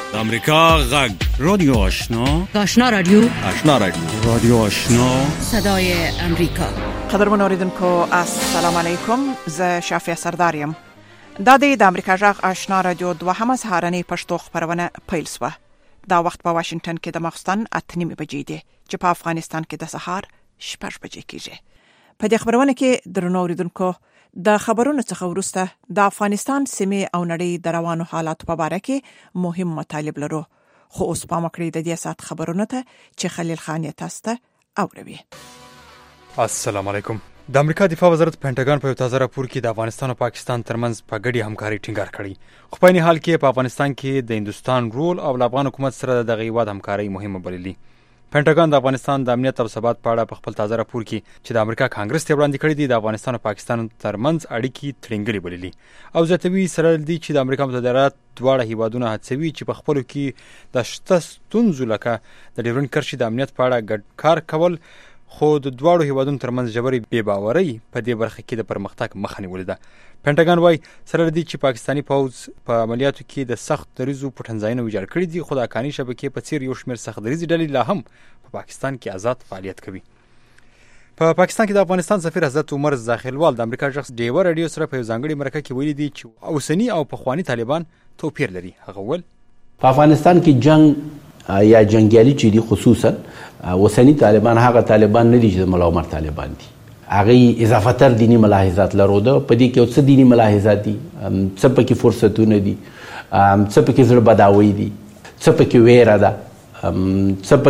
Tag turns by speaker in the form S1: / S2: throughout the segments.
S1: د امریکا غږ رادیو آشنا
S2: رادیو
S1: رادیو آشنا
S2: صدای امریکا.
S3: قدرمن اوریدونکو السلام علیکم. زه شافیه سرداریم. د امریکا غږ آشنا رادیو دوهمه سهارنۍ پښتو خبرونه پیل شوه. دا وخت په واشنگټن کې د ماخستن 8:30 بجې دي چې په افغانستان کې د سهار 6 بجې کېږي. په دې خبرونه کې درنو اوریدونکو د خبرونو څخه وروسته د افغانستان سیمې او نړۍ د روانو حالات په اړه کې مهم مطالب لرو. خو اوس په مکړې د دې سات خبرونه ته چې خلیل خان یې تاسو ته اوروي.
S4: السلام علیکم. د امریکا دفاع وزارت پینټاګن په یو تازه راپور کې د افغانستان او پاکستان ترمنځ په ګډي همکاري ټینګار کړې. خو په این حال کې په افغانستان کې د هندستان رول او افغان حکومت سره د غیواد همکاري مهمه بللي. پینټاګن د افغانستان د امنیت او ثبات په اړه په خپل تازه راپور کې چې د امریکا کانګرس ته وړاندې کړی دی د افغانستان او پاکستان ترمنځ اړیکې تړنګلې بللي او زیاتوي سره دی چې د امریکا متحده ایالات دواړه هیوادونه هڅوي چې په خپلو کې د شته ستونزو لکه د ډیورنډ کرښې د امنیت په اړه ګډ کار کول، خو د دواړو هیوادونو ترمنځ ژورې بې باورۍ په دې برخه کې د پرمختګ مخه نیولې ده. پینټاګن وايي سره دی چې پاکستاني پوځ په عملیاتو کې د سخت دریزو پټنځایونه ویجاړ کړي دي، خو د حقاني شبکې په څیر یو شمېر سخت دریزې ډلې لا هم په پاکستان کې آزاد فعالیت کوي. په پاکستان کې د افغانستان سفیر حضرت عمر زاخیلوال د امریکا شخص ډیوه رادیو سره په یو ځانګړي مرکه کې ویلي دي چې اوسنی او پخوانی طالبان توپیر لري. هغه ول
S5: په افغانستان کې جنگ یا جنگیالي چې دي خصوصا اوسنی طالبان هغه طالبان نه دي چې ملا عمر طالبان دي. هغه اضافه تر دینی ملاحظات لرود. په دې کې څه دینی ملاحظات دي، څه پکې فرصتونه دي، څه پکې زړه بداوي دي، څه پکې ویره ده، څه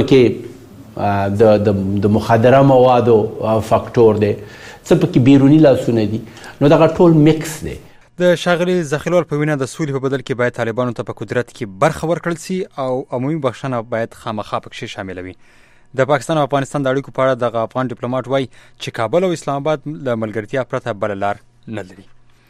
S5: پکې د مخدره موادو فاکټور دی، څه پکې بیرونی لاسونه دي. نو دا ټول میکس دی.
S4: د شاغلي زاخیلوال په وینا د سولې په بدل کې باید طالبانو ته په قدرت کې برخه ورکړل سي او عمومي بخښنه باید خامخا پکې شامل وي. د پاکستان او افغانستان د اړیکو په اړه د افغان ډیپلوماټ وايي چې کابل او اسلام آباد له ملګرتیا پرته بل لار نه لري.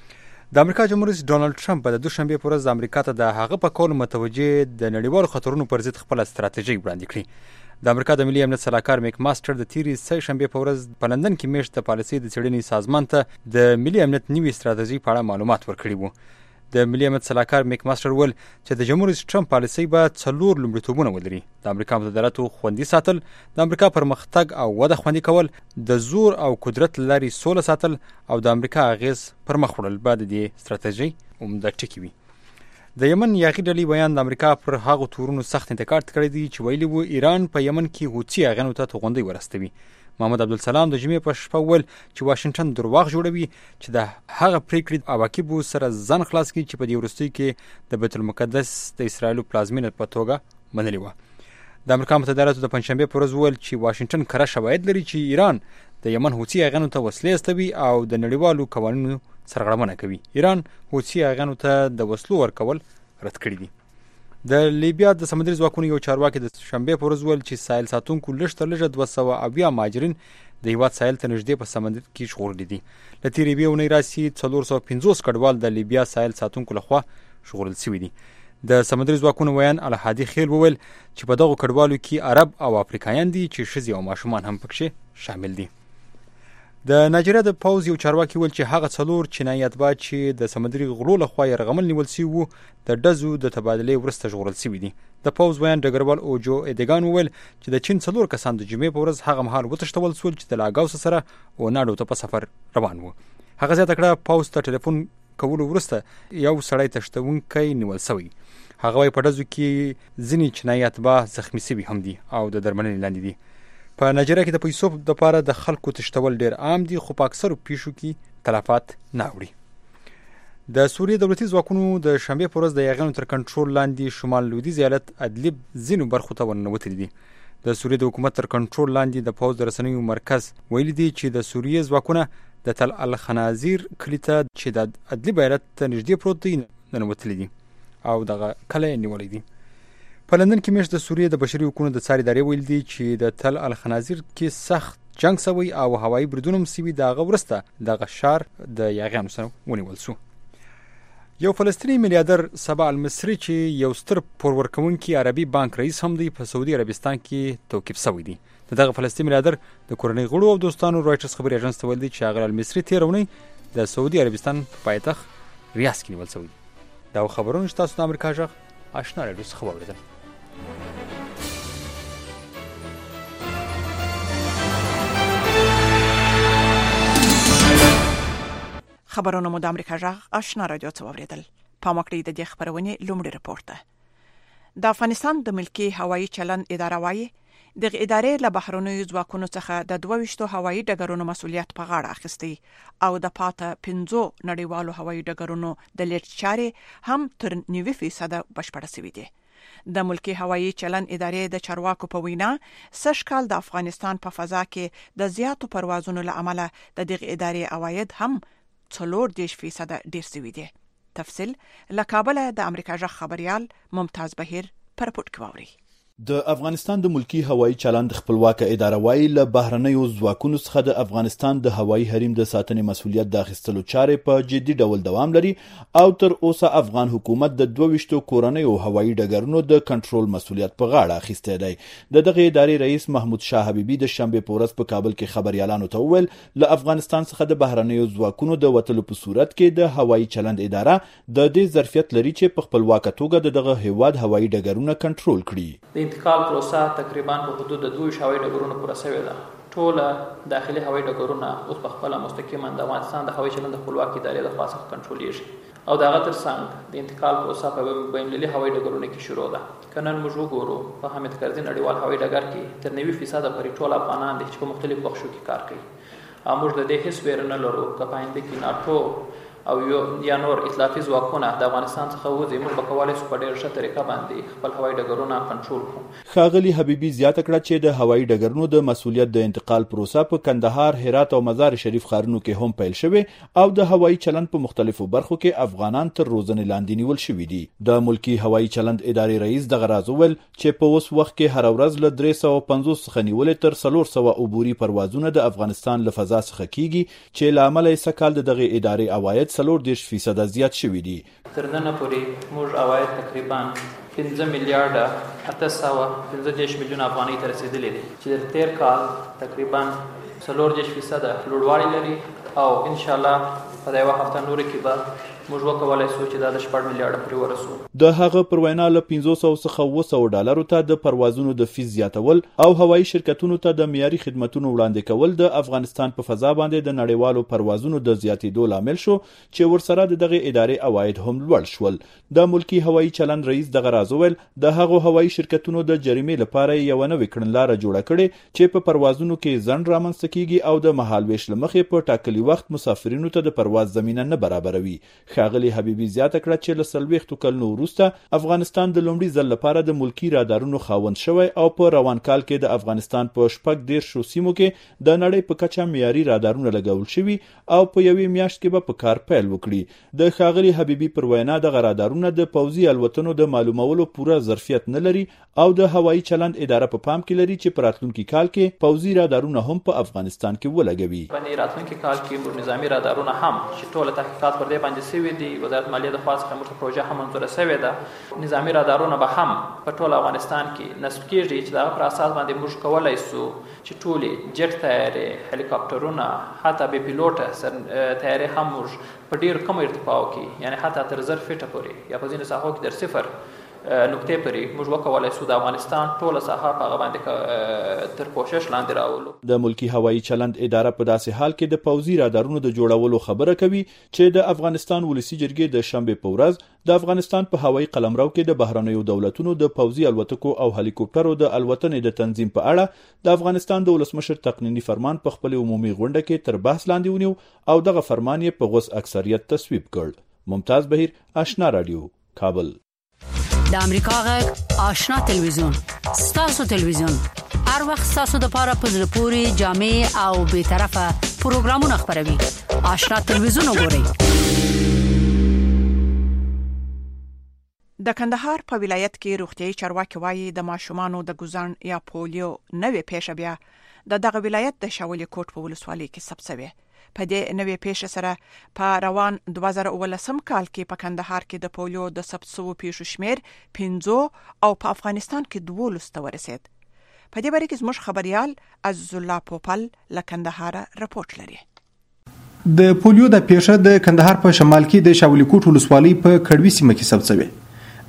S4: د امریکا جمهور رئیس ډونالد ټرمپ د دوشنبه پر ورځ د امریکا ته د هغه په کول متوجه د نړیوالو خطرونو پر ضد خپل ستراتیژي وړاندې کړې. د امریکا د ملي امنیت سلاکار میک ماستر د تیرې سه شنبه په ورځ په لندن کې میشت د پالیسي د څېړنې سازمان ته د ملي امنیت نوي ستراتیژي په اړه معلومات ورکړي وو. د ملي امنیت سلاکار میک ماستر ول چې د جمهور رئیس ټرمپ پالیسي به 4 لومړیتوبونه ولري: د امریکا متحده ایالاتو خوندي ساتل، د امریکا پرمختګ او وده خوندي کول، د زور او قدرت لري سوله ساتل او د امریکا اغیز پر مخ وړل. بعد دې ستراتیژي عمده ټکی وي. د یمن یاغي ډلې بیان د امریکا پر هغو تورونو سخت انتقاد کړی دی چې ویلي وو ایران په یمن کې حوثي اغانو ته توغندۍ ورستوي. محمد عبدالسلام د جمعې په شپه ول چې واشنگټن درواغ جوړوي چې د هغه پریکړې عواقبو سره ځان خلاص کړي چې په دې وروستیو کې د بیت المقدس د اسرایلو پلازمینه په توګه منلې وه. د امریکا متحده ایالاتو د پنځشنبې په ورځ وویل چې واشنگټن کره شواهد لري چې ایران د یمن حوثي اغانو ته وسلې استوي او د نړیوالو قوانینو سرغړونه کوي. ایران حوثي اغانو ته د وسلو ورکول رد کړی دي. د لیبیا د سمندري ځواکونو یو چارواکي د شنبې په ورځ ویل چې ساحل ساتونکو لږ تر لږه 270 مهاجرین د هیواد ساحل ته نږدې په سمندر کې ژغورلي دي. له تېرې یوې اونۍ راهیسې 450 کډوال د لیبیا ساحل ساتونکو لخوا ژغورل شوي دي. د سمندري ځواکونو ویان الهادي خیل وویل چې په دغو کډوالو کې عرب او افریقایان دي چې ښځې او ماشومان هم پکښې شامل دي. د نایجیریا د پوز یو چارواکي ویل چې هغه 4 چینایي اتباع چې د سمندري غلو لخوا یرغمل نیول شوي وو د ډزو د تبادلې وروسته ژغورل شوي دي. د پوز ویان ډګروال اوجو ایدګان وویل چې د چین 4 کسان د جمعې په ورځ هغه مهال وتښتول شول چې د لاګاوس سره اوناډو ته په سفر روان وو. هغه زیاته کړه پوز ته ټلیفون کولو وروسته یو سړی تښتونکی نیول شوی. هغه وايي په ډزو کې ځینې چینایي اتباع زخمي شوي هم دي او د درملنې لاندې دي. په نایجیریا کې د پیسو لپاره د خلکو تښتول ډیر عام دي، خو په اکثرو پیښو کې تلفات نه اوړي. د سوریې دولتي ځواکونو د شنبې په ورځ د یاغیانو تر کنټرول لاندې شمال لویدیځ ایالت ادلب ځینو برخو ته ورننوتلي دي. د سوریې د حکومت تر کنټرول لاندې د پوځ د رسنیو مرکز ویلي دي چې د سوریې ځواکونه د تل الخنازیر کلي ته چې د ادلب ایالت ته نږدې پروت دی ننوتلي دي او دغه کلی نیولی دي. په لندن کې میشت د سوریې د بشري حقوقو د څار ادارې ویل دي چې د تل الخنازیر کې سخت جنگ شوی او هوایي بریدونه هم شوي. د هغه وروسته دغه ښار د یاغیانو سره ونیول شو. یو فلسطیني میلیاردر سبا المصری چې یو ستر پور ورکوونکی عربي بانک رئیس هم دی په سعودي عربستان کې توقیف شوی دی. دغه فلسطیني میلیاردر د کورنۍ غړو او دوستانو رایټرز خبري اژانس ته ویل دي چې هغه المصری تیر اونۍ د سعودي عربستان په پایتخت ریاض کې نیول شوی. دا خبرونه تاسو د امریکا غږ آشنا رادیو څخه واورېدل.
S3: خبرونه مو د امریکا جغ آشنا رادیو څخه واورېدل. پام وکړئ د دې خبرونې لومړی رپورټ ده. د افغانستان د ملکی هوایي چلند اداره وايي د ادارې له بهرنیو ځواکونو څخه د 22 هوایي ډګرونو مسؤلیت په غاړه اخیستی او د پاته 15 نړیوالو هوایي ډګرونو د لیډ چارې هم تر 90% بشپړه شوې دي. د ملکی هوایي چلند ادارې د چارواکو په وینا سږ کال د افغانستان په فضا کې د زیاتو پروازونو له امله د دغه ادارې عواید هم 40% ډیر شوي دي. تفصیل له کابل د امریکا جغ خبريال ممتاز بهیر پر رپورټ کوي.
S6: د افغانستان د ملکی هوایي چلند خپلواکه اداره وايي له بهرنیو ځواکونو څخه د افغانستان د هوایي حریم د ساتنې مسؤلیت د اخیستلو چارې په جدي ډول دوام لري او تر اوسه افغان حکومت د 22 کورنیو هوایي ډګرونو د کنټرول مسؤلیت په غاړه اخیستی دی. دغه ادارې رئیس محمود شاه حبیبي د شنبه په ورځ په کابل کې خبريالانو ته وویل له افغانستان څخه د بهرنیو ځواکونو د وټلو په صورت کې د هوایي چلند اداره د دې ظرفیت لري چې په خپلواکه توګه دغه هیواد هوایي ډګرونه کنټرول کړي.
S7: انتقال پروسه تقریبا په حدود د 2 هوایي ډګرونو پوره شوې ده. ټول داخلي هوایي ډګرونه اوس په خپل مستقیما د افغانستان د هوایي چلند خپلواکي ادارې د خاصه کنټرولېږي او دا غتر څنګه د انتقال پروسه په بین‌المللي هوایي ډګرونو کې شروع ده. کنن موږ وګورو په حامد کرزي نړیوال هوایي ډګر کې تر 90% پورې ټول افغانان د مختلفو بخشو کې کار کوي. موږ د دې هیڅ ویره نه لرو که په آینده کې ناتو او یا نور ائتلافي ځواکونه د افغانستان څخه وځي موږ به کولای شو په ډېر ښه طریقه باندې خپل هوایي ډګرونه کنټرول کړو.
S6: ښاغلي حبیبي زیاته کړه چې د هوایي ډګرونو د مسؤلیت د انتقال پروسه په کندهار، هرات او مزار شریف ښارونو کې هم پیل شوه او د هوایي چلند په مختلفو برخو کې افغانان تر روزنې لاندې نیول شوي دي. د ملکی هوایي چلند ادارې رئیس دغه راز وویل چې په اوس وخت کې هر ورځ له 350 څخه نیولې تر 400 عبوري پروازونه د افغانستان له فضا څخه کیږي چې له امله یې سکهال دغه ادارې عواید 40% زیات شوي دي.
S7: تر نن پورې موږ عواید تقریبا 15 میلیارډ 815 میلیون افغانۍ ته رسیدلي دي چې د تیر کال تقریبا 40% لوړوالی لري او ان شاء الله په یو هفته نور کې به موږ وکولای شو چې دا د 4 میلیارډ پورې ورسو.
S6: د هغه پر وینا له 500 څخه 200 ډالرو ته د پروازونو د فیس زیاتول او هوایي شرکتونو ته د معیاري خدماتو وړاندې کول د افغانستان په فضا باندې د نړیوالو پروازونو د زیاتېدو لامل شو چې ورسره دغه ادارې عواید هم لوړ شول. د ملکی هوایي چلند رئیس دغه راز ویل د هغو هوایي شرکتونو د جریمې لپاره یو نوې کړنلاره جوړه کړې چې په پروازونو کې ځنډ رامنځته کیږي او د مهالويش لمخې په ټاکلي وخت مسافرینو ته د پرواز زمینه نه برابروي. ښاغلي حبیبي زیاته کړه چې له 40 کلونو وروسته افغانستان د لومړي ځل لپاره د ملکی رادارونو خاوند شوی او په روان کال کې د افغانستان په 14 سیمو کې د نړۍ په کچه معیاري رادارونه لګول شوي او په یوې میاشت کې به په کار پیل وکړي. د ښاغلي حبیبي پر وینا دغه رادارونه د پوځي الوتنو د معلومولو پوره ظرفیت نه لري او د هوایي چلند اداره په پام کې لري چې په راتلونکي کال کې پوځي رادارونه هم په افغانستان کې ولګوي.
S7: په راتلونکي کال کې نظامی رادارونه هم چې ټول تحقیقات پر دې باندې شوي دي، وزارت مالیه د خاص خمر پروژه هم منظوره شوې ده. نظامی رادارونه به هم په ټول افغانستان کې نصب کیږي چې دا پر اساس باندې موږ کولای شو چې ټول جټ طیارې، هلیکاپټرونه، حتی به پیلوټه طیارې هم موږ په ډیر کم ارتفاع کې یعنی حتی تر 0 فیټه پورې یا په ځینو ساحو کې در 0 نقطې پورې موږ وکولای شو د افغانستان ټوله ساحه په هغه باندې تر پوښښ لاندې راولو.
S6: د ملکی هوایي چلند اداره په داسې حال کې د پوځي رادارونو د جوړولو خبره کوي چې د افغانستان ولسی جرګې د شنبه په ورځ د افغانستان په هوایي قلمرو کې د بهرنیو دولتونو د پوځي الوتکو او هلیکوپټرو د الوتنې د تنظیم په اړه د افغانستان د ولسمشر تقنینی فرمان په خپل عمومي غونډه کې تر بحث لاندې ونیو او دغه فرمان یې په غوث اکثریت تصویب کړ. ممتاز بهیر، آشنا رادیو، کابل.
S2: د امریکا غږ آشنا تلویزیون، ستاسو تلویزیون، هر وخت ستاسو د پاره په زړه پورې جامع او به طرفه پروګرامونه خبروي. آشنا تلویزیون وګورئ.
S3: د کندهار په ولایت کې روغتيایي چارواکي وایي د ماشومانو د ګوزن یا پولیو نوې پیښه بیا دغه ولایت د شاولې کوټ په ولسوالۍ کې ثبت شوه. په دې نوې پیښه سره په روان 2019 کال کې په کندهار کې د پولیو د ثبت شوو پیښو شمیر 15 او په افغانستان کې 12 ته ورسید. په دې باره کې زموږ خبريال عزیز الله پوپل له کندهار رپورټ لري.
S8: د پولیو د پیښه د کندهار په شمال کې د شاولې کوټ ولسوالۍ په کډوي سیمه کې ثبت شوه.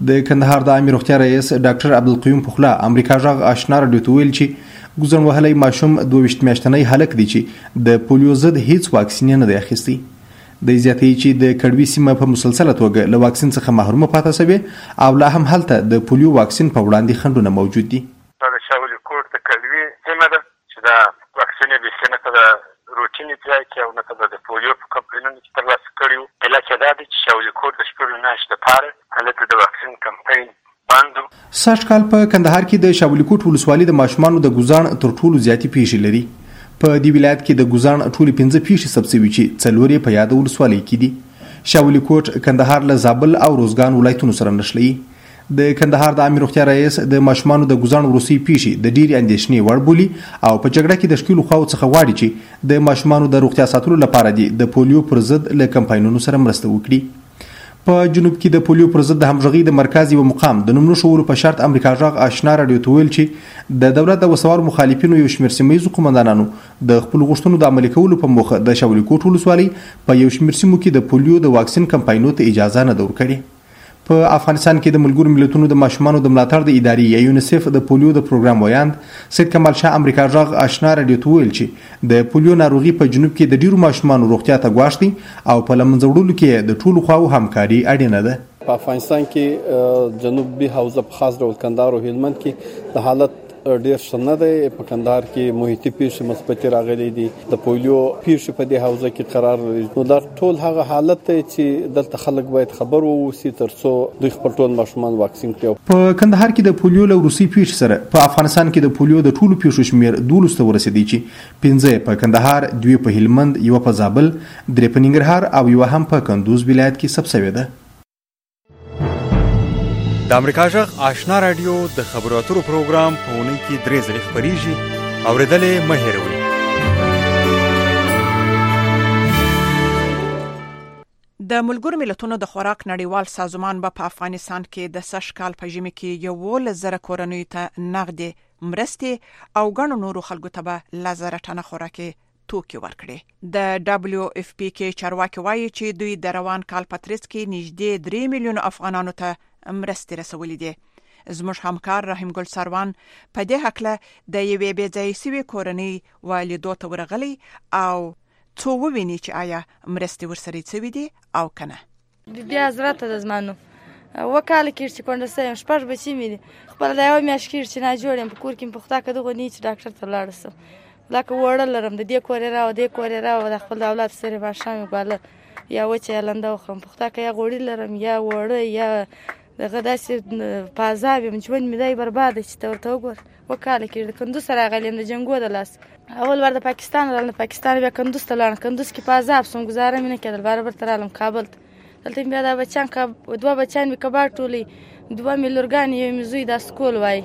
S8: د کندهار د عامه روغتیا رئیس ډاکټر عبدالقیوم پخلا امریکا جغ آشنا رادیو ته ویل چې ګوزن وهلی ماشوم 22 میاشتنی هلک دی چې د پولیو ضد هیڅ واکسین نه دی اخیستی. د زیاتې چې د کډوي سیمه په مسلسله توګه له واکسین څخه محرومه پاتې شوې او لا هم هلته د پولیو واکسین په وړاندې خنډونه موجود دي.
S9: دا د شاولي کوټ د کډوي سیمه ده چې دا واکسین به څنګه د روټیني ځای کې او نه د پولیو په کمپاینونو کې ترلاسه کړیو. علاوه دا چې شاولي کوټ د شپږ میاشتو لپاره هلته د واکسین کمپاین باندې
S8: سږ کال په کندهار کې د شاولي کوټ ولسوالۍ د ماشومانو د ګوزان تر ټولو زیاتې پیښې لري. په دې ولایت کې د ګوزان ټولې 15 پیښې ثبت شوي چې 4 په یاد ولسوالۍ کې دي. شاولي کوټ کندهار له زابل او روزګان ولایتونو سره نښلي. د کندهار د عامه روغتیا رئیس د ماشومانو د ګوزان وروسي پیښې د ډېرې اندېښنې وړ بولي او په جګړه کې د ښکیلو خواو څخه غواړي چې د ماشومانو د روغتیا ساتلو لپاره د پولیو پر ضد له کمپاینونو سره مرسته وکړي. په جنوب کې د پولیو پر ضد د همغږۍ د مرکز یو مقام د نومونو شوولو په شرط امریکا جغ آشنا رادیو ته ویل چې د دولت د وسوار مخالفینو یو شمېر سیمه ییزو قومندانانو د خپل غوښتنو د عملي کولو په موخه د شاولي کوټ ولسوالۍ په یو شمېر سیمو کې د پولیو د واکسین کمپاینونو ته اجازه نه ده ورکړې. په افغانستان کې د ملګرو ملتونو د ماشومانو د ملاتړ د ادارې یا یونیسف د پولیو د پروګرام ویاند سید کمال شاه امریکا جغ آشنا رادیو ته ویل چې د پولیو ناروغي په جنوب کې د ډیرو ماشومانو روغتیا ته ګواښ دی او په لمنځه وړلو کې د ټولو خواو همکاري اړینه ده.
S10: په افغانستان کې جنوبي حوزه په خاص ډول کندهار او هلمند کې د حالت ډیر شنه دی. په کندهار کې محیطي پیښې مثبتې راغلي دي. د پولیو پیښې په دې حوزه کې قرار لري. نو دا ټول هغه حالت دی چې دلته خلک باید خبر ووسی ترڅو دوی خپل ټول ماشومان واکسین کړي. په
S8: کندهار کې د پولیو له روسي پیښې سره په افغانستان کې د پولیو د ټولو پیښو شمېر 12 ته ورسېدی چې 15 په کندهار، 2 په هلمند، 1 په زابل، 3 په ننګرهار او 1 هم په کندوز ولایت کې ثبت شوې ده.
S4: د امریکا جغ آشنا رادیو د خبرو اترو پروګرام په اونۍ کې 3 ځلې خپریږي. اورېدلې مه هېروئ.
S3: د ملګرو ملتونو د خوراک نړیوال سازمان په افغانستان کې د سږ کال په ژمي کې 11,000 کورنیو ته نغدي مرستې او ګڼو نورو خلکو ته به 1000 ټنه خوراکي توکي ورکړي. د WFP کې چارواکي وایي چې دوی د روان کال په ترڅ کې نږدې 3 میلیون افغانانو ته مرستې رسولې دي. زموږ همکار رحیم ګل سروان په دې هکله د یوې بېځایه شوې کورنۍ والدو ته ورغلی او څو وویني چې آیا مرستې ورسره شوي دي او که نه.
S11: بیا حضرت د زمانو وکاله کې چې کونډه سیم شپږ بچي مې دي. خپل د یوه میاشت کې چې ناجوړ یم په کور کې مې پخته که دغه نه چې ډاکټر ته لاړه سم لکه وړه لرم د دې کور یې راوه دې کور یې راوه د خپل د اولاد سره یې ماښام یې ګواله یا وچه یا لنده وخورم پخته که یا غوړي لرم یا وړه یا دغه داسې په عذاب یم ژوند مې دی برباده چې ته ورته وګوره. وکاله کې د کندوز سره راغلی یم د جنګو د لاس اول ور د پاکستان راغلم پاکستان بیا کندوز ته لاړم کندوز کې په عذاب سوم ګزاره مې نه کېدل باره ته رالم کابل ته دلته بیا دا بچیان 2 بچیان مې کباړ ټولې 2 مې لورګانې یو مې زوی دا سکول وایي.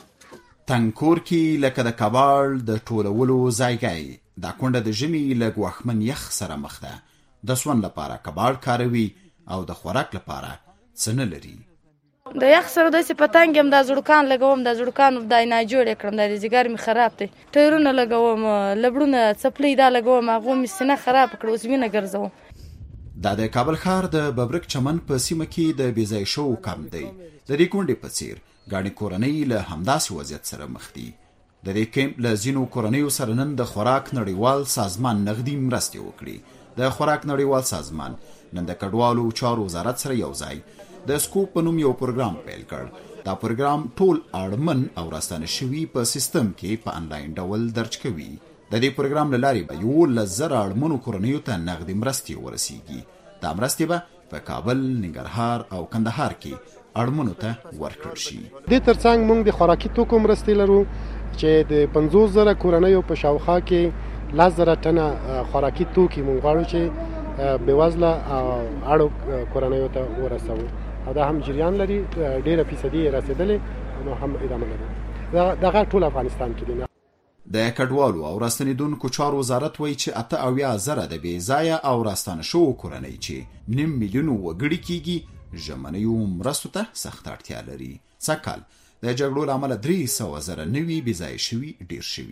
S12: تنګکور کې لکه د کباړ د ټولولو ځایګی دا کونډه د ژمي له ګواښمن یخ سره مخ ده. د سون لپاره کباړ کاروي او د خوراک لپاره څه نه لري.
S11: د یخ سره داسې پتنګ یم دا زړکان لګوم دا زړکان دا ناجوړ یې کړم دا ځیګر مې خراب دی ټایرونه لګوم لبړونه څپلۍ دا لګوم هغو مې سینه خراب کړه اوس وینه ګرځوم.
S12: دا د کابل ښار د ببرک چمن په سیمه کې د بېځایه شوو کم دی. د دې کونډې په څېر ګڼې کورنۍ له همداسې وضعیت سره مخ دي. د دې کیمپ له ځینو کورنیو سره نن د خوراک نړیوال سازمان نغدي مرستې وکړي. د خوراک نړیوال سازمان نن د کډوالو چارو وزارت سره یو ځای د سکوپ په نوم یو پروګرام پیل کړ. دا پروګرام ټول اړمن او راستنه شوي په سیستم کې په انلاین ډول درج کوي. د دې پروګرام له لارې به 11,000 اړمنو کورنیو ته نغدي مرستې ورسیږي. دا مرستې به په کابل، ننګرهار او کندهار کې اړمنو ته ورکړل شي.
S13: د ترڅنګ موږ د خوراکي توکو مرستې لرو چې د 50,000 کورنیو په شاوخوا کې 10,000 ټنه خوراکي توکي موږ غواړو چې بېوزله اړو کورنیو ته ورسوو او دا هم جریان لري ډېره فیصدي یې رسېدلې نو هم ادامه لري. دغه ټول افغانستان کې دي.
S12: د کډوالو او راستنېدونکو چارو وزارت وایي چې 78,000 د بې ځایه او راستانه شوو کورنۍ چې 9 میلیون وګړي کېږي ژمنیو مرستو ته سخت اړتیا لري. سږ کال د جګړو له امله 300,000 نوي بې ځایه شوي ډېر شوي.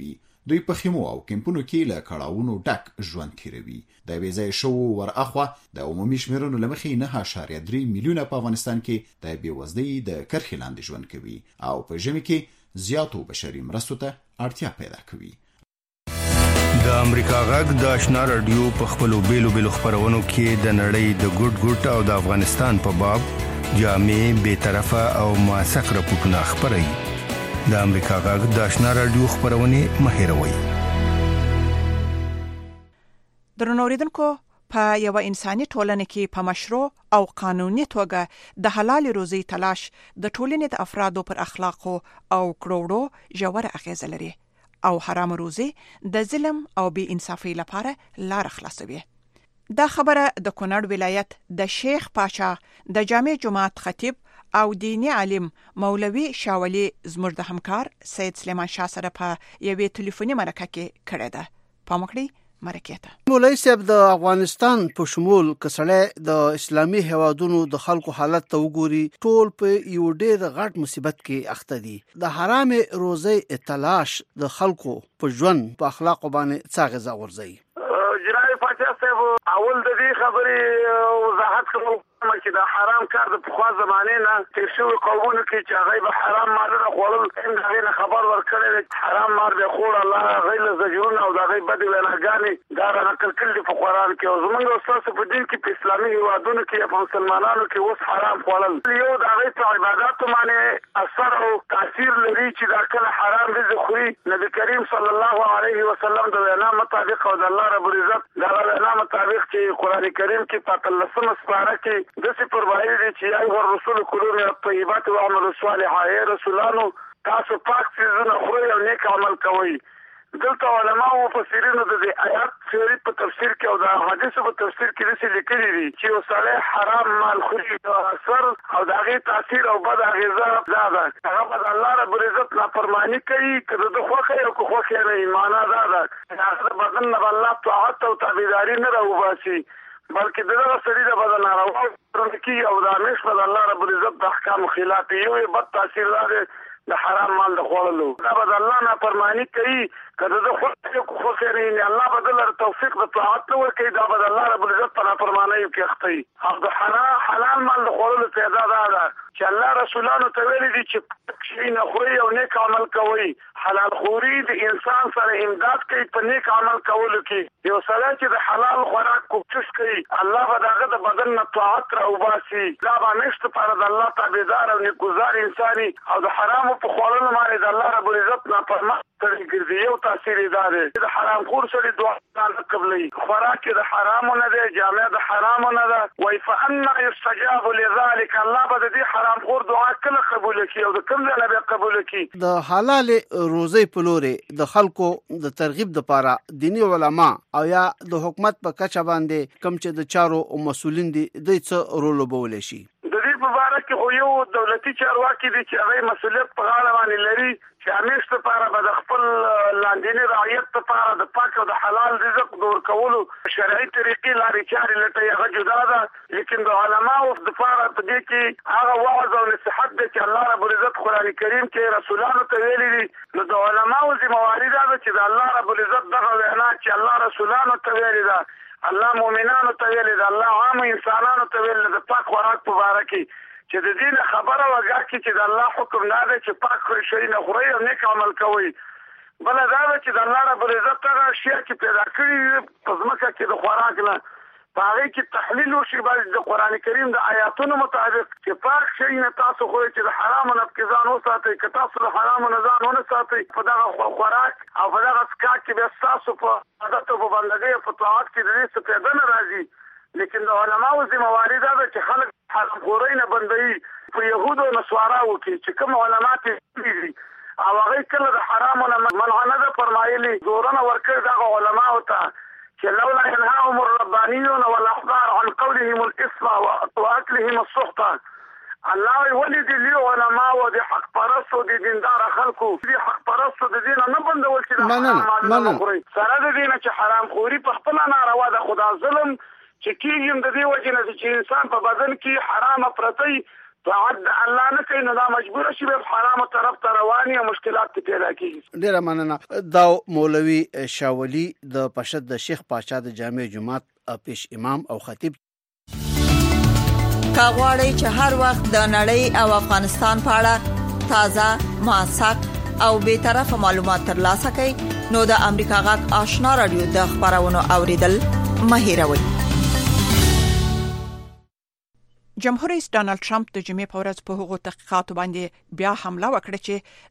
S12: دوی په خیمو او کمپونو کې له کړاوونو ډک ژوند تیروي. د بې ځایه شوو ورأخوا د عمومي شمېرنو له مخې 9.3 میلیونه په افغانستان کې د بېوزلۍ د کرښې لاندې ژوند کوي او په ژمي کې زیاتو بشري مرستو ته اړتیا پیدا کوي.
S14: د امریکا غږ د آشنا رادیو په خپلو بیلو بیلو خپرونو کې د نړۍ د ګډ او د افغانستان په باب جامع، بی‌طرفه او موثق راپورټونه خپروي. د امریکا غږ د آشنا رادیو خپرونې مه هېروئ.
S3: درنو اوریدونکو، په یو انساني ټولنه کې په مشروع او قانوني توګه د حلال روزي تلاش د ټولنې د افرادو پر اخلاقو او کړوړو ژور اغیز لري او حرام روزي د ظلم او بی انصافي لپاره لار خلاصوي. دا خبره د کونړ ولایت د شیخ پاشا د جامع جماعت خطیب او دینی عالم مولوی شاولی زموږ د همکار سید سلیمان شاه سره په یوې ټلیفوني مرکه کې کړې ده. پام وکړئ مرکه ته.
S15: مولوی صاحب، د افغانستان په شمول کسړه د اسلامي هوادونو د خلکو حالت ته وګوري، ټول په یو ډېر غټ مصیبت کې اخته دي. د حرام روزي تلاش د خلکو په ژوند په اخلاق باندې څه غزا ورځي؟
S16: جناب پاچا صاحب، اول د دې خبرې وضاحت کوم چې د حرام کار د پخوا زمانه نه تیر شوی قومونو کې چې هغه به حرام مال خوړل، هغه نه خبر ورکړل حرام مال به خور الله غیر زجرون او د غیب بد ویلاګانی دا نقل کړي په قران کې. او زمونږ استاد په دین کې په اسلامي هیوادونو کې په مسلمانانو کې اوس حرام خوړل یو د غیب په عبادتو باندې اثر او تاثیر لري چې دا کله حرام رزق خوري. نبی کریم صلی الله علیه وسلم د وینا مطابق او د الله رب العزت د وینا مطابق چې قران کریم کې په 13 سپاره کې دسی پروايي دي چې ایو رسول کولو نه طیبات او عمل صالح اے رسولانو تاسو پاک څیزونه خورئ او نیک عمل کوئ. دلته علماء او مفسرینو د دې آیات ثوري په تفسیر کې او د حدیثو په تفسیر کې داسې لیکلي دي چې وساله حرام مال خوري د اثر او د هغې تاثیر او بد اغیزه دا ده هغه به الله رب العزت نافرماني کوي که د ده خوښه او که خوښه نه وي. معنا دا ده چې هغه د بدن نه به الله طاعت او تابعداري نه راوباسي، بلکې دغه سړي د بدن ناروا کړي او د همیش په الله رب العزت د احکامو خلاف یو بد تاثیر لري د حرام مال د خوړلو. دا به د الله نافرماني کوي که د ده خوښه نه وي، الله به دله توفیق د طاعت نه ورکوي، دا به د الله رب العزت په نافرمانیو کې اخته وي. او د حلال مال د خوړلو پیدا دا ده چې الله رسولانو ته ویلي دي چې شي نه خورئ او نیک عمل کوئ. حلال خوري د انسان سره امداد کوي په نیک عمل کولو کې. یو سړی چې د حلال خوراک کوشش کوي، الله به د هغه د بدن نه طاعت راوباسي، دا به همیش دپاره د الله تابعدار او نیکګزار انسان وي. او د حرامو په خوړلو باندې د الله رب العزت نافرمان سړی ګرځي. یو تاثیر یې دا دی چې د حرام خور سړي دعا نه قبلوي، خوراک یې د حرامو نه دی، جامع د حرامو نه ده. وایي فانا یستجاب لذلک، الله به د دې حرام خور دعا کله قبوله کړي او د کوم ځای نه به قبوله کړي.
S15: د حلال روزي په لورې د خلکو د ترغیب لپاره دینی علما او یا د حکومت په کچه باندې کم چې د چارو او مسولین دي دوی څه رول وبولی شي؟
S16: د دې په باره کې خو یو دولتي چارواکي دي چې هغه مسؤلیت په غاړه باندې لري چې همیش دپاره به د خپل لاندیني رعیت دپاره د پاک او د حلال رزق د ورکولو شرعي طریقې لارې چارې لټوي، هغه جدا ده. لیکن د علماو دپاره په دې کې هغه وعظ او نصیحت دی چې الله رب العزت قرآن کریم کې رسولانو ته ویلي دي. نو د علماو ذمواري دا ده چې د الله رب العزت دغه وینا چې الله رسولانو ته ویلي ده، الله مؤمنانو ته ویلي ده، الله عام انسانانو ته ویلي ده، د پاک خوراک په باره کې چې د دې نه خبره وګه کې چې د الله حکم نه دی چې پاک شی نه خورئ او نیک عمل کوئ. بله دا ده چې د الله رب العزت هغه اشیا چې پیدا کړي په ځمکه کې د خوراک نه په هغې کې تحلیل وشي باید د قرآن کریم د آیاتونو مطابق چې پاک شی نه تاسو خورئ چې د حرامو نه پکې ځان وساتئ، که تاسو د حرامو نه ځان ونه ساتئ په دغه خوراک او په دغه څښاک کې بیا ستاسو په عادت او په بندګۍ او په طاعت کې د دې څه پیدا نه راځي. لیکن د علماو ذمواري دا ده چې خلک حرام خورۍ نه بندوي په یهودو او نصواراو کې چې کوم علمات یې دي او هغوی کله د حرامو نه منع نه ده فرمایلي، زورنه ورکړې دغه علماو ته چې لولا ينهاهم الربانيون والاحبار عن قولهم الاثم واكلهم السحت. الله ولې دې لوی علما او د حق پرستو د دیندار خلکو د حق پرستو د دین نه بندول چې د حرام مال خوري سره د دین چې حرام خوري په خپل ناروا ده خدا ظلم چې کېږي د دې وجه نه چې انسان په بدن کې حرام پرتی طاعت الله نه کوي نو دا مجبور شي په حرامو طرف ته رواني او مشکلات پیدا کیږي.
S15: ډیره مننه. دا مولوي شاولي د پشد د شیخ پاچا د جامع جماعت پیش امام او خطیب.
S17: کاغوري چې هر وخت د نړۍ او افغانستان په اړه تازه موثق او به طرفه معلومات ترلاسه کړئ نو د امریکا غږ آشنا رادیو د خبرونو اوریدل مهیروي.
S3: جمهور رئیس ډانلډ ټرمپ د جمعې په ورځ په هغو تحقیقاتو باندې بیا حمله وکړه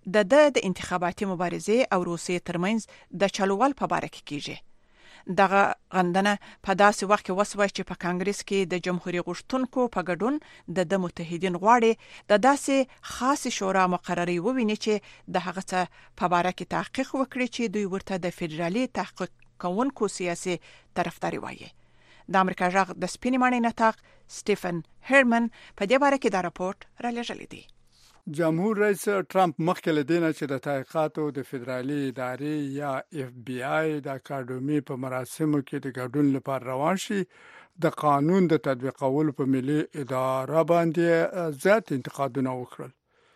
S3: چې د انتخاباتي مبارزې او روسیې ترمنځ د چلوول په اړه کیږي. دغه غندنه په داسې وخت کې وسوه چې په کانګرس کې د جمهوریت غوښتونکو په ګډون د متحدین غواړي د داسې خاص شورا مقرري وویني چې د هغه څه په اړه کې تحقیق وکړي چې دوی ورته د فدرالي تحقیق کوونکو سیاسي طرفداري وایي. د امریکا غږ د سپینې ماڼۍ نطاق سټیفن هرمن په دې اړه کې دا راپورټ را لېږلی دی.
S18: جمهور رئیس ټرمپ مخکې له دې نه چې د تحقیقاتو د فدرالي ادارې یا اف بی آی د اکاډمي په مراسمو کې د ګډون لپاره روان شي د قانون د تطبیقولو په ملي اداره باندې زیات انتقادونه وکړل.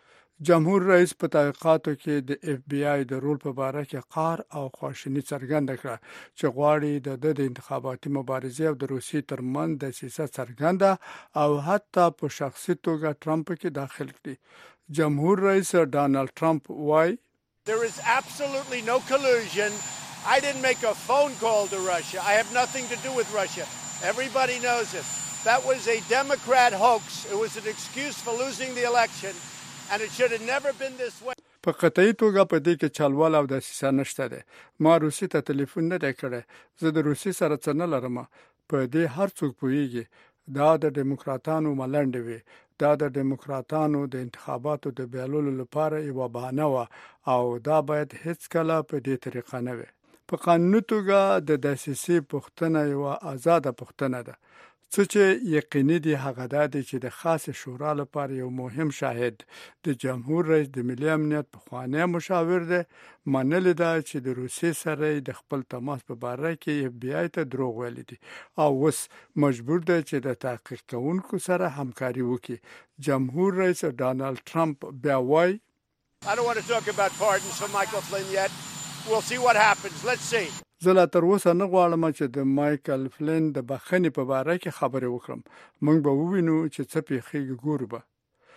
S18: جمهور رئیس په تحقیقاتو کې د اف بی آی د رول په اړه کې قهر او خواشیني څرګنده کړه چې غواړي د انتخاباتي مبارزې او د روسیې ترمنځ د سیاست څرګنده او حتی په شخصي توګه ټرمپ کې داخل کړي. جمهور رئیس ډانلډ ټرمپ وايي
S19: There is absolutely no collusion. I didn't make a phone call to Russia. I have nothing to do with Russia. Everybody knows it. That was a Democrat hoax. It was an excuse for losing the election and it should have never been this way.
S18: په قطعي توګه په دې کې چلول او دسیسه نشته ده. ما روسي ته ټلیفون نه کړی. زه د روسي سره څه نه لرم. په دې هر څوک پوهیږي. دا د دیموکراتانو ملنډ وي. دا د دیموکراتانو د انتخاباتو د بیلولو لپاره یو بهانه و او دا باید هیڅ کله په دې طریقه نه وي. په قانوني توګه د دسیسې پوښتنه یو آزاده پوښتنه ده. څه چې یقیني دی هغه دا دی چې د خاص شورا لپاره یو مهم شاهد د جمهور رئیس د ملي امنیت پخوانی مشاور دی منل دا چې د روسیې سره د خپل تماس په اړه کې اف بی آی ته دروغ ویل دي او اوس مجبور دی چې د تحقیق کوونکو سره همکاري وکړي. جمهور رئیس ډانلډ ټرمپ بیا وایي
S19: I don't want to talk about pardons for Michael Flynn yet. We'll see what happens. Let's see.
S18: زه لا تر اوسه نه غواړم چې د مایکل فلین د بخښنې په اړه کې خبرې وکړم. موږ به ووینو چې څه پیښیږي ګورو به.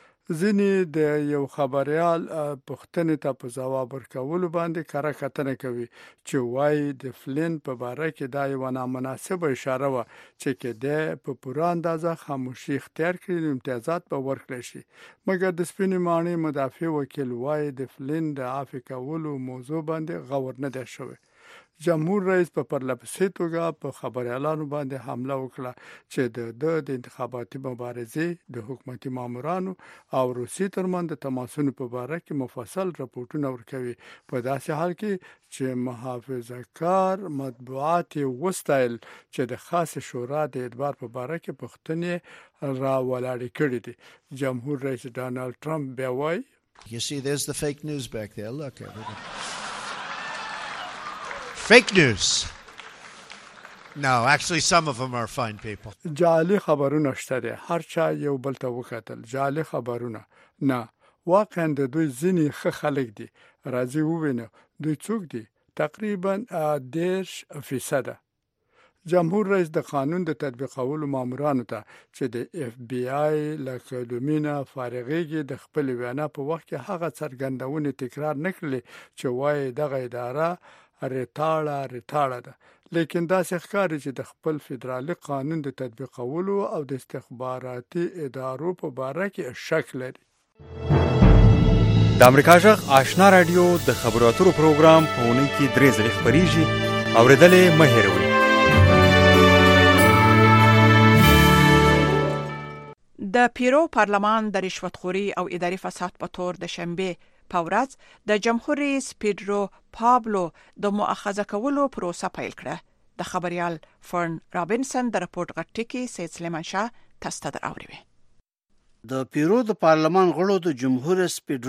S18: ځینې د یو خبريال پوښتنې ته په ځواب ورکولو باندې کار کتنه کوي چې وایي د فلین په اړه کې دا یو نامناسبه اشاره و چې کې په پوره اندازه خاموشي اختیار کړي امتیازات به ورکړي شي. مګر د سپینې ماڼۍ مدافع وکیل وایي د فلین د عفو کولو موضوع باندې غور نه دی شوی. جمهور رئیس په پرلپسې توګه په خبريالانو باندې حمله وکړه چې د انتخاباتي مبارزې د حکومتي مامورانو او روسي ترمنځ د تماسونو په اړه کې مفصل راپورټونه ورکوي په داسې حال کې چې محافظه‌کار مطبوعات وستایل چې د خاص شورا د اعتبار په اړه کې پوښتنې را ولاړې کړې دي. جمهور رئیس ډانلډ ټرمپ بیا وایي
S20: You see there's the fake news back there. Look everybody. Fake news. No, actually some of them are fine people.
S18: جعلي خبرونه شته دي. هر چا یو بل ته وکتل. جعلي خبرونه. نه، واقعا د دوی ځینې ښه خلک دي. راځي ووینو دوی څوک دي. تقریبا 10%. جمهور رئیس د قانون د تطبیقولو مامورانو ته چې د اف بی آی له کلمینه فارغېږي د خپل وینا په وخت کې هغه څرګندونه تکرار نکړي چې وایي دغه اداره ریټاړه ده. لیکن دا ښکاري چې د خپل فدرالي قانون د تطبیقولو او د استخباراتي ادارو په اړه کې شک لري.
S4: د امریکا غږ آشنا رادیو د خبرو اترو پروګرام په اونۍ کې 3 ځله خبريږي. اوریدلې مه هېروئ.
S3: د پیرو پارلمان د رشوتخوري او اداري فساد په تور د شنبه په ورځ د جمهور رئیس پیډرو پابلو د مؤاخذه کولو پروسه پیل کړه. د خبريال فرن رابنسن د راپورټ غټکی سید سلیمان شاه تاسو ته راوړي.
S15: د پیرو د پارلمان غړو د جمهور رئیس پیډرو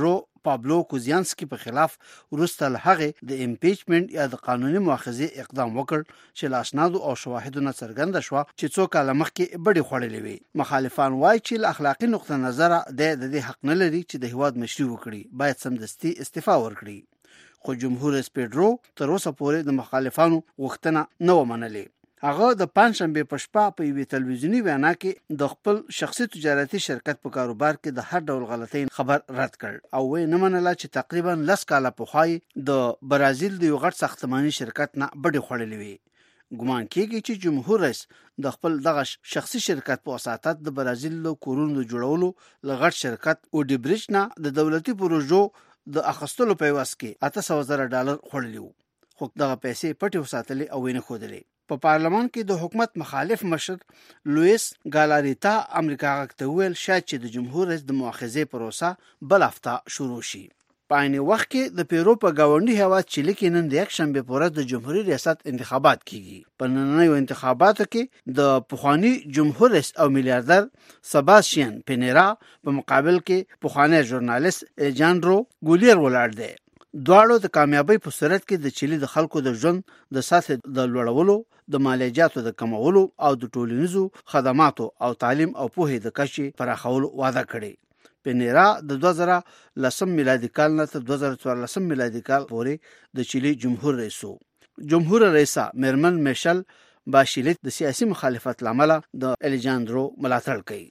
S15: پابلو کوزیانسکي په خلاف وروسته له هغې د امپیچمنټ یا د قانوني مؤاخذې اقدام وکړ چې له اسنادو او شواهدو نه څرګنده شوه چې څو کاله مخکې بډې خوړلې وي. مخالفان وایي چې له اخلاقي نقطه نظره د دې حق نه لري چې د هیواد مشري وکړي، باید سمدستي استعفا ورکړي. خو جمهور رئیس پیډرو تر اوسه پورې د مخالفانو غوښتنه نه ومنلې. هغه د پنځشنبه په شپه په یوې تلویزیوني وینا کې د خپل شخصي تجارتي شرکت په کاروبار کې د هر ډول غلطۍ خبر رد کړ او وې نه منله چې تقریبا 10 کاله پخوای د برازیل د یو غټ ساختماني شرکت نه بډې خوړلې وي. ګمان کېږي چې جمهور رئیس د خپل دغه شخصي شرکت په وساتت د برازیل له کورونو جوړولو له غټ شرکت اوډیبریج نه د دولتي پروژو د اخستلو په واسطه کې $800,000 خوړلي وو، خو دغه پیسې پټې وساتلې او نه خودلې. په پارلمان کې د حکومت مخالف مشر لوئیس ګالاریتا امریکا غاکته ویل شاید چې د جمهور رئیس د مؤاخذې پروسه بل هفته شروع شي. په عین وخت کې د پیرو په گاونډي هیواد چیلي کې نن د یک شنبه په ورځ د جمهوریت ریاست انتخابات کیږي. په نننیو انتخاباتو کې د پخوانی جمهور رئیس او میلیاردر سباسټین پینیرا په مقابل کې پخوانی ژورنالیست الیجاندرو ګولیر ولاړ دی. دواړو د کامیابی په صورت کې د چیلي د خلکو د ژوند د سطح د لوړولو، د مالیاتو د کمولو او د ټولنیزو خدماتو او تعلیم او پوهې د کچې پراخولو وعده کړې. پینیرا د 2010 میلادي کال نه تر 2014 میلادي کال پورې د چیلي جمهور رئیسو. جمهور رئیسه میرمن میشل باشیلیت د سیاسي مخالفت لامل د الیجاندرو ملاتړ کوي.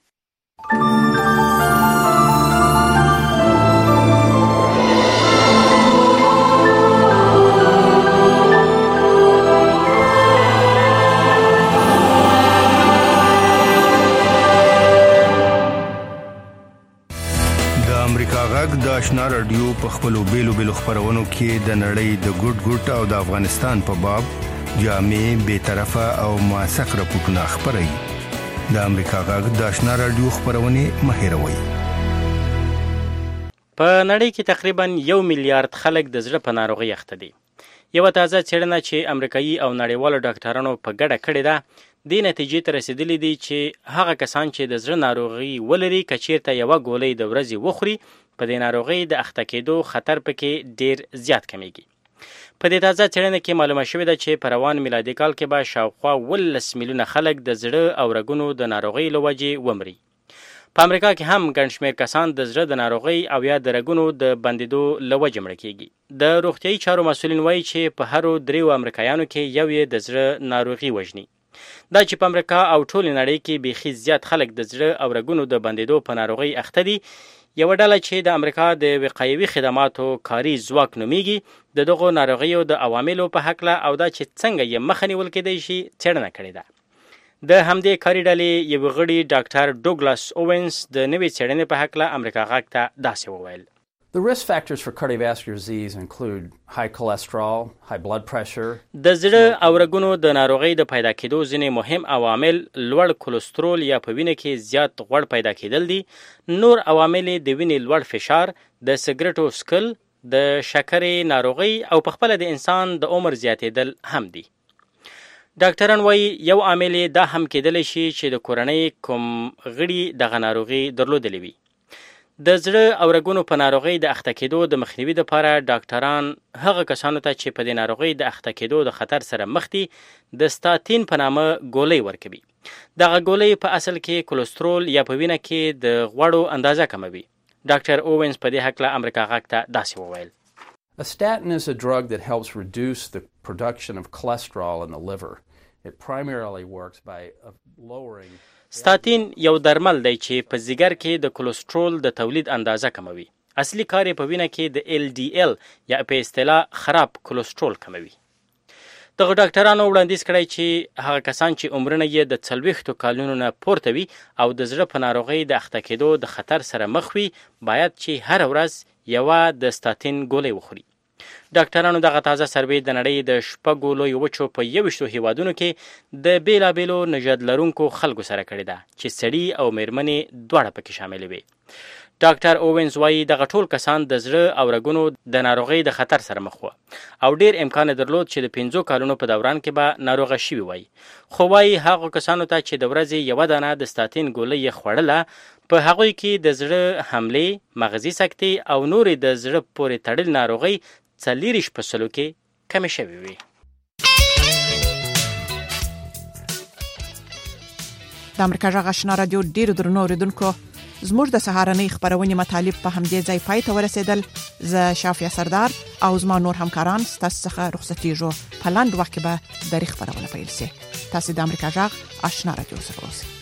S14: امریکا غږ د آشنا رادیو په خپلو بیلو خپرونو کې د نړۍ د ګډ او د افغانستان په باب جامع، بیطرفه او موثق راپورټونه خپروي. د امریکا غږ د آشنا رادیو خپرونې مه هېروئ.
S21: په نړۍ کې تقریبا 1 میلیارډ خلک د زړه په ناروغۍ اخته دي. یوه تازه څېړنه چې امریکایي او نړیوالو ډاکټرانو په ګډه کړې ده دې نتیجې ته رسېدلي دي چې هغه کسان چې د زړه ناروغي ولري که چیرته یوه ګولۍ د ورځې وخوري په دې ناروغۍ د اخته کېدو خطر پکې ډیر زیات کمیږي. په دې تازه څېړنه کې معلومه شوې ده چې په روان میلادي کال کې به شاوخوا 18 میلیونه خلک د زړه او رګونو د ناروغۍ له وجې ومري. په امریکا کې هم ګڼ شمېر کسان د زړه د ناروغۍ او یا د رګونو د بندېدو له وجې مړه کېږي. د روغتیایي چارو مسؤلین وایي چې په هرو 3 امریکایانو کې یو یې د زړه ناروغي وژني. دا چې په امریکا او ټولې نړۍ کې بیخي زیات خلک د زړه او رګونو د بندېدو په ناروغۍ اخته دي. یوه ډله چې د امریکا د وقایوي خدماتو کاري ځواک نومیږي د دغو ناروغیو د عواملو په هکله او دا چې څنګه یې مخه نیول کېدی شي څېړنه کړې ده. د همدې کاري ډلې یو غړي ډاکټر ډوګلاس اوونز د نوې څېړنې په هکله امریکا غږ ته داسې وویل.
S22: The risk factors for cardiovascular disease include high cholesterol, high blood pressure.
S21: د زړه او رګونو د ناروغۍ د پیدا کېدو ځینې مهم عوامل لوړ کولېسترول یا په وینه کې زیات غوړ پیدا کېدل دي. نور عوامل د وینې لوړ فشار، د سګرټو څښل، د شکرې ناروغۍ او په خپله د انسان د عمر زیاتېدل هم دي. ډاکټران وایي یو عامل دا هم کېدلی شي چې د کورنۍ کوم غړي دغه ناروغي درلودلې وي. د زړه او رګونو په ناروغۍ د اخته کېدو د مخنیوي لپاره ډاکټران هغه کسانو ته چې په دې ناروغۍ د اخته کېدو د خطر سره مخ دي د ستاتین په نامه ګولۍ ورکوي. دغه ګولۍ په اصل کې کولېسترول یا په وینه کې د غوړو اندازه کموي. ډاکټر اوونز په دې هکله امریکا غږ ته داسې وویل.
S22: A statin is a drug that helps reduce the production of cholesterol in the liver. It primarily works by lowering
S21: ستاتین یو درمل دی چې په ځیګر کې د کولېسترول د تولید اندازه کموي. اصلي کار یې په وینه کې د LDL یا په اصطلاح خراب کولېسترول کموي. دغه ډاکټرانو وړاندیز کړی چې هغه کسان چې عمرونه یې د 40 کالونو نه پورته وي او د زړه په ناروغۍ د اخته کېدو د خطر سره مخ وي باید چې هر ورځ یوه د ستاتین ګولۍ وخوري. ډاکټرانو دغه تازه سروې د نړۍ د 6 لویو وچو په 21 هیوادونو کې د بیلابیلو نژاد لرونکو خلکو سره کړې ده چې سړي او میرمنې دواړه پکې شاملې وي. ډاکټر اوونز وایي دغه ټول کسان د زړه او رګونو د ناروغۍ د خطر سره مخ وو او ډیر امکان درلود چې د 5 کالونو په دوران کې به ناروغه شوي وای. خو وایي هغه کسانو ته چې د ورځې یوه دانه د ستاتین ګولۍ خوړله په هغوی کې د زړه حملې، مغزي سکتې او نورې د زړه پورې تړل ناروغۍ 40% کې کمې شوې وي.
S3: د امریکا غږ آشنا رادیو ډیرو درنو اوریدونکو، زموږ د سهارنۍ خبرونې مطالب په همدې ځای پای ته ورسېدل. زه شافیه سردار او زما نور همکاران ستاسو څخه رخصتېږو. په لاندې وخت کې به د خبرونه پیل شي. تاسو د امریکا غږ آشنا رادیو سره اوسئ.